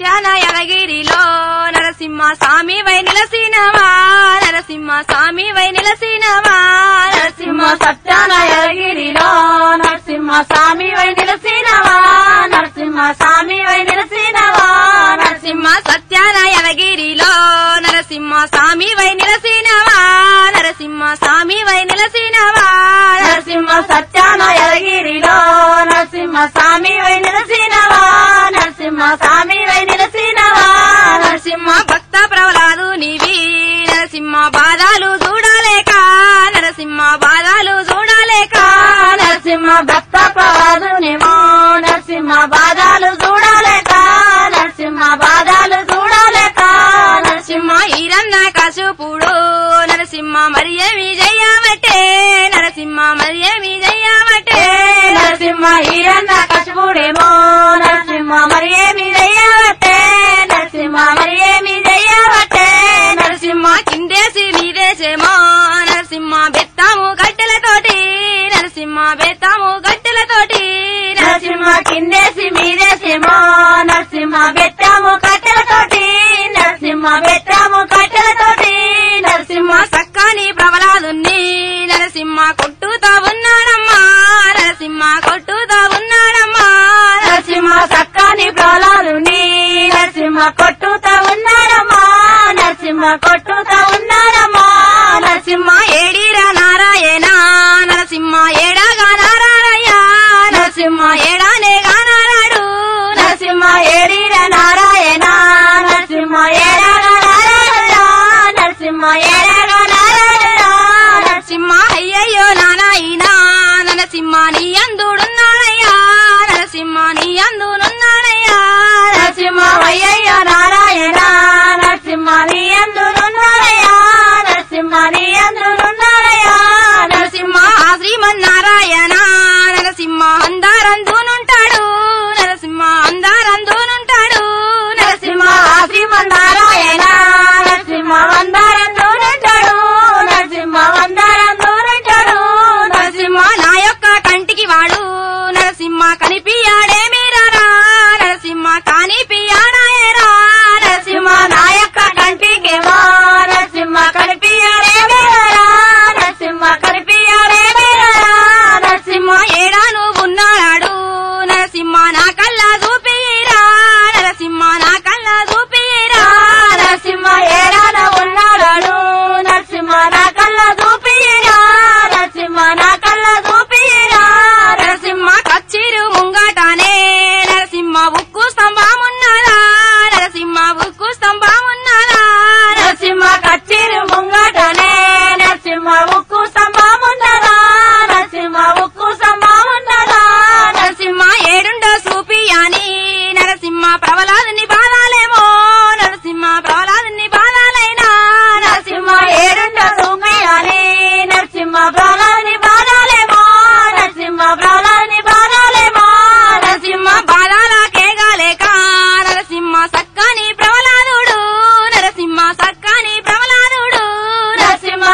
సత్యాన యదగిరిలో నరసింహ స్వామి వై నిలసినవా నరసింహ స్వామి వై నిలసినవా నరసింహ సత్యాన యదగిరిలో నరసింహ స్వామి వై నిలసినవా నరసింహ స్వామి వై నిలసినవా నరసింహ సత్యాన యదగిరిలో నరసింహ స్వామి వై నిలసినవా నరసింహ స్వామి వై నిలసినవా నరసింహ సత్యాన యదగిరిలో నరసింహ స్వామి వై నిలసినవా నరసింహ స్వామి వై నిలసినవా నరసింహ భక్త ప్రహ్లాదు నీవి నరసింహ బాధాలు చూడలేక నరసింహ బాధాలు చూడలేక నరసింహ భక్త ప్రహ్లాదునేమో నరసింహ బాధాలు చూడలేక నరసింహ బాధాలు చూడలేక నరసింహ ఈరన్న కసుపుడు నరసింహ మరి ఏమి చెయ్యబట్టే నరసింహ మరి ఏమి చెయ్యబట్టే నరసింహ ఈరన్న కసుపుడేమో నరసింహ మరి ఏమి చెయ్యబట్టే నరసింహ మరి ఏమి చెయ్యబట్టే నరసింహ కిందేసి మీదేసేమో నరసింహ బెత్తాము గట్టెలతోటి నరసింహ బెత్తాము గట్టెలతోటి నరసింహ కిందేసి మీదేసేమో నరసింహ బెత్తాము కట్టెలతోటి నరసింహ బెత్తాము కట్టెలతోటి నరసింహ సక్కాని ప్రబలాదుని నరసింహ కొట్టుతా ఉన్నాడమ్మా నరసింహ కొట్టుతా ఉన్నాడమ్మా నరసింహ సక్కాని ప్రహ్లాదుని నరసింహ కొట్టుతా ఉన్నారమ్మా నరసింహ కొట్టుతా ఉన్నారమ్మా నరసింహ ఏడిరా నారాయణ నరసింహ ఏడాగా నారాయణ నరసింహ ఏడానే గానారాడు నరసింహ ఏడిర నారాయణ నరసింహ ఏడగ నారాయణ నరసింహ ఏడగ నారాయణ నరసింహ అయ్యయ్యో నారాయణ నరసింహ నీ అందుడున్నాడయ్యా నరసింహ నీ అందునున్నాడయ్యా నరసింహ అయ్యయ్య నారాయణ నరసింహ నీ అందునున్నారయ్యా నరసింహ నీ అందునున్నారయ్యా నరసింహ శ్రీమన్నారాయణ నరసింహ అందారందునుంటాడు నరసింహ అందారందునుంటాడు నరసింహ శ్రీమన్నారాయణ నరసింహ వందరందోనంటాడు నరసింహ వందరందోనంటాడు నరసింహ నా యొక్క కంటికి వాడు నరసింహ కనిపియాడే మీరారా నరసింహ కానిపియాడాయరా నరసింహ నా యొక్క కంటికేమో నరసింహ కనిపియాడే మేరా నరసింహ కనిపియాడే మేరా నరసింహ ఏడా నువ్వు ఉన్నాడు నరసింహ నా కళ్ళ చూపిరా నరసింహ నా కళ్ళ చూపిరా నరసింహ ఏడాన ఉన్నాడు నరసింహ నా కళ్ళ చూపిరా నరసింహ నా కళ్ళ చూపిరా నరసింహ కచ్చిరు ముంగటానే నరసింహ ఉక్కు స్తంభమున్నదా నరసింహ ఉక్కు స్తంభమున్నదా నరసింహ కచ్చిరి ముంగటనే నరసింహ ఉక్కు స్తంభమున్నదా నరసింహ ఉక్కు స్తంభమున్నదా నరసింహ ఏడుండో చూపియాని నరసింహ ప్రబలాదుని బాధాలేమో నరసింహ ప్రబలాదుని బాధాలైనా నరసింహ ఏడుండ సూపియాని నరసింహ ప్రహ్లాదుని బాధాలేమో నరసింహ ప్రహ్లాదుని బాధాలేమో నరసింహ బాధాలకేగాలేక నరసింహ సక్కని ప్రబలాదుడు నరసింహ సక్కని ప్రబలాదుడు నరసింహ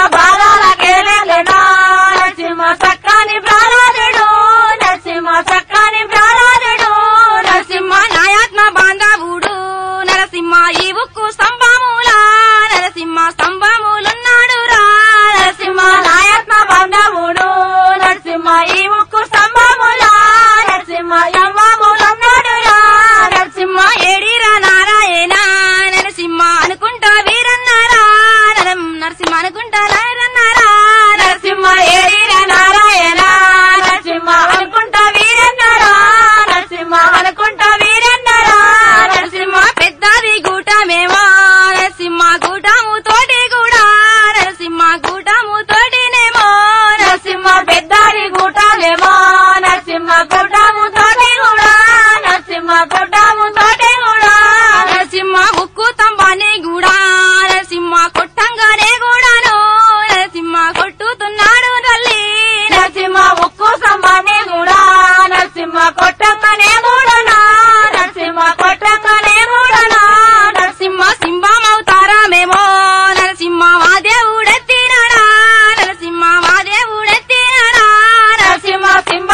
బాధాలకేలేనా నరసింహ సక్కని ప్రహ్లాదుడు నరసింహ సక్కని ప్రహ్లాదుడు నరసింహ నాయాత్మ బాంధవుడు నరసింహ ఈ ఉక్కు స్తంభముల నరసింహ స్తంభములున్నాడు రా నరసింహ నాయత్మ బంధవుడు నరసింహ ఈ ఉక్కు స్తంభముల నరసింహ యమ్మములున్నాడు నరసింహ ఏడిరా నారాయణ నరసింహ అనుకుంటా వీరన్నారా నరసింహ అనుకుంటా నారన్నారా నరసింహ ఏడిర నారాయణ నరసింహ అనుకుంటా వీరన్నారా నరసింహ అనుకుంటా వీరన్నారా నరసింహ పెద్దది గూటమేమో నరసింహ గూటము తోటి కూడా నరసింహ గూటము తోటినేమో నరసింహ పెద్దారి గూటాలేమో నరసింహ గుడ్డము తోటి కూడా నరసింహ గుడ్డము తోటి కూడా నరసింహ ఉక్కు తంబానే కూడా నరసింహ కొట్టంగానే కూడాను నరసింహ కొట్టుతున్నాడు తల్లి నరసింహ ఉక్కు సంబానే కూడా నరసింహ కొట్టంగానే కూడానా నరసింహ కొట్టంగానే కూడానా నరసింహ సింహమవుతారామేమో నరసింహ మా దేవుడెత్తినాడా నరసింహ మా దేవుడెత్తినాడా నరసింహ సింహ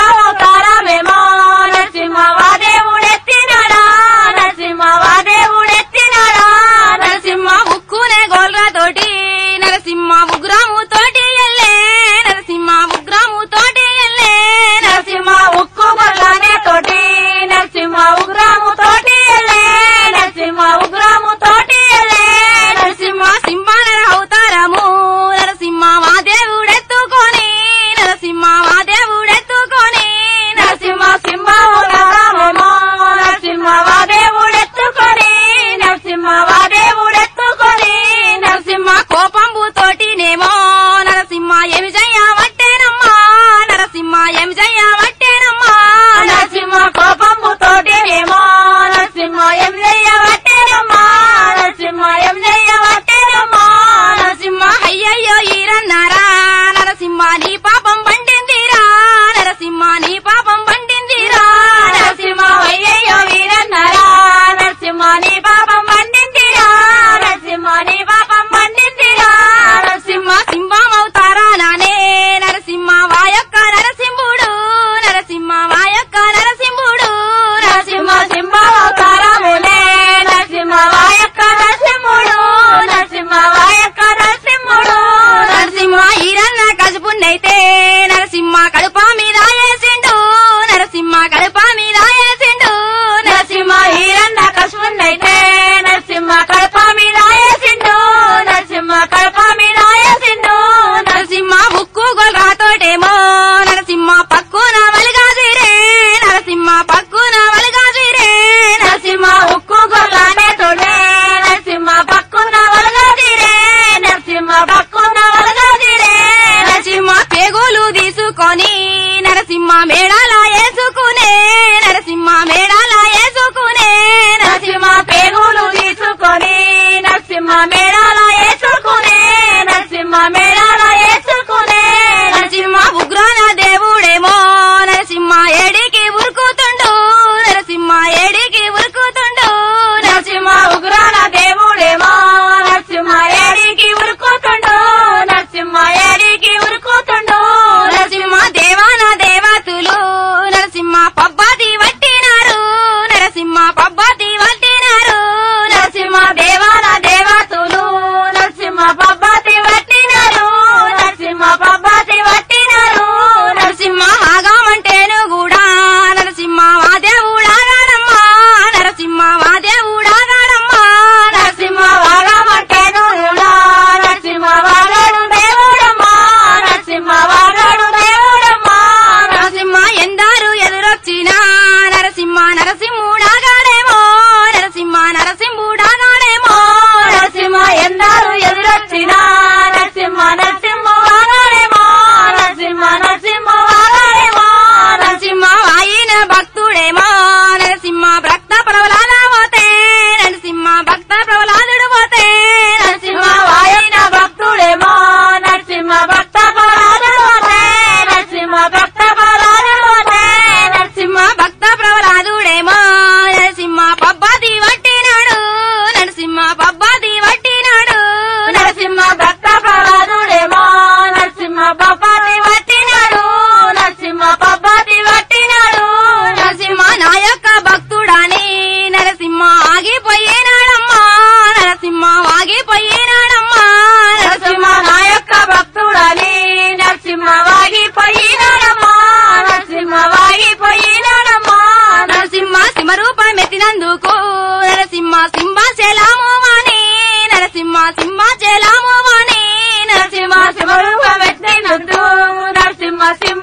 ఏం చెయ్యబట్టేనమ్మా నరసింహ కోపము తోటేనేమో నరసింహ ఏం చెయ్యబట్టేనమ్మా నరసింహ ఏం చెయ్యబట్టేనమ్మా నరసింహ అయ్యయ్యో ఈరన్నారా నరసింహ నీ పాపం పండిందిరా నరసింహ నీ పాపం పండిందిరా నరసింహ అయ్యయ్యో వీరన్నారా నరసింహ నీ పాపం పండిందిరా నరసింహ నీ పాపం పండిందిరా నరసింహ సింహమవుతారా నానే నరసింహ వాయొక్క నరసింహుడు నరసింహ వాయొక్క నరసింహుడు నరసింహ సింహ అవతారమునే నరసింహ వాయక్క నరసింహుడు నరసింహ వాయక్క నరసింహుడు నరసింహ ఈరన్న కసుపున్నైతే నరసింహ కడుప మీద వేసిండు నరసింహ కడుప మీద వేసిండు నరసింహ ఈరన్న కసుపున్నైతే నరసింహ కడప మీద వేసిండు నరసింహ కడప మీద వేసిండు నరసింహ ముక్కు గొల్రాతోటేమో నరసింహ పక్కున వలిగాదిరే నరసింహ పక్కున వలిగాదిరే నరసింహ ఉక్కు గొల్లానే తోడే నరసింహ పక్కున వలగాదిరే నరసింహ పక్కున వలగాదిరే నరసింహ పేగులు తీసుకొని నరసింహ మేడాల వేసుకునే నరసింహ మేడాల వేసుకునే నరసింహ పేగులు తీసుకొని నరసింహ మేడాల వేసుకునే నరసింహ మేడాల వేసుకునే నరసింహ ఉగ్రాన దేవుడేమో నరసింహ ఏడికి ఉరుకుతుండు నరసింహ ఏడికి ఉరుకుతుండు నరసింహ ఉగ్రాల దేవుడేమో నరసింహ ఏడికి ఉరుకుతుండు నరసింహ ఏడికి ఉరుకుతుండు నరసింహ దేవాన దేవతులు నరసింహ పబ్బతి వట్టినారు నరసింహ పబ్బతి వట్టినారు నరసింహ దేవాల దేవతులు నరసింహ పబ్బతి వట్టినారు నరసింహ పబ్బతి వట్టినారు నరసింహ ఆగమంటేను కూడా నరసింహ వా దేవుడాగాడమ్మా నరసింహ వా దేవుడాగాడమ్మా నరసింహ వాగమంటేను కూడా నరసింహ వాగాడు దేవుడమ్మా నరసింహ వాగాడు దేవుడమ్మా నరసింహ ఎందారు ఎదురొచ్చినా నరసింహ నరసింహుడాగాడేమో నరసింహ నరసింహుడాగాడేమో నరసింహ ఎందారు ఎదురొచ్చినా నరసింహ నరసింహ వాగాడేమో నరసింహ నరసింహ వాగాడేమో నరసింహ ఆయన భక్తుడేమో నరసింహ భక్త ప్రవలాద పోతే నరసింహ భక్త ప్రవలాదుడు పోతే నరసింహ వాయన భక్తుడేమో నరసింహ భక్త పరాధుడే నరసింహ భక్త పరాధుడే నరసింహ భక్త ప్రవలాదుడేమో నరసింహ పబ్బతి వట్టినాడు నరసింహ పబ్బతి వట్టినాడు నరసింహ భక్త పరాధుడేమో నరసింహ పబ్బతి వట్టినాడు నరసింహ పబ్బతి వట్టినాడు నరసింహ నా యొక్క భక్తుడాని నరసింహ ఆగిపోయినాడమ్మా నరసింహ ఆగిపోయినాడమ్మా నరసింహ నా యొక్క భక్తుడని నరసింహ వాగిపోయినాడమ్మా నరసింహ వాగిపోయినాడమ్మా నరసింహ సింహరూపం ఎత్తినందుకు నరసింహ సింహాచలము వాణి నరసింహ సింహాచలము వాణి నరసింహ శివరూపం ఎత్తినందు నరసింహ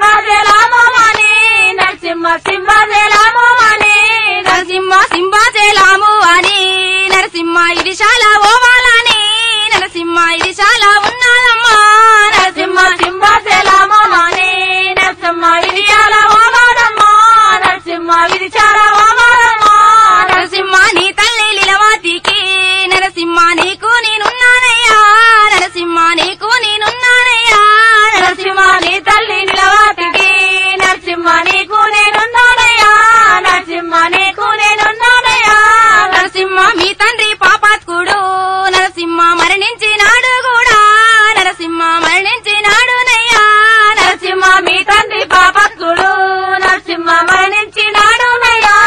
సింహాచలమని నరసింహ సింహాచలమని నరసింహ సింహాచలము అని నరసింహ ఇది చాలా ఓవాలని నరసింహ ఇది చాలా ఉన్నదమ్మా నరసింహ సింహాచలమని నరసింహ ఇది చాలా ఓమానమ్మా నరసింహ ఇది చాలా ఓమానమ్మా నరసింహ నీ తల్లి లీలవతికి నరసింహ నీకు నేనున్నానయ్యా నరసింహ నీకు నేనున్నానయ్యా నరసింహ నీ తల్లి నిలవాతికి నరసింహ నీకు నేనున్నానయ్యా నరసింహ నీకు నేనున్నానయ్యా నరసింహ మీ తండ్రి పాపాత్కుడు నరసింహ మరణించినాడు కూడా నరసింహ మరణించినాడునయ్యా నరసింహ మీ తండ్రి పాపత్తుడు నరసింహ మరణించినాడు నయ్యా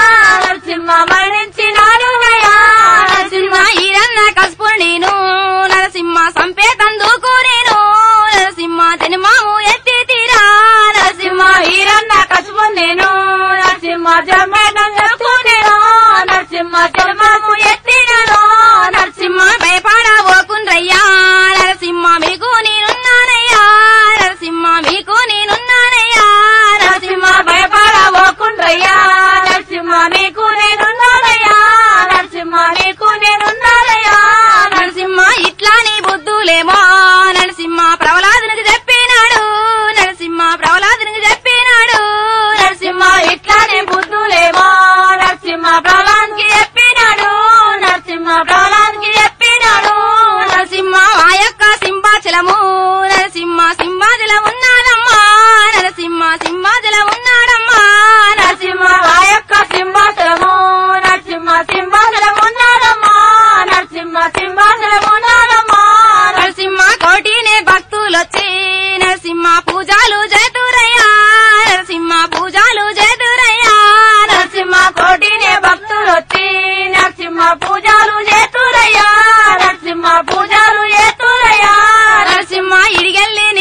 పూజాలు చేతురయ్యా నరసింహ పూజాలు చేతురయ్యా నరసింహ కోటినే భక్తులొచ్చి నరసింహ పూజలు చేతురయ్యా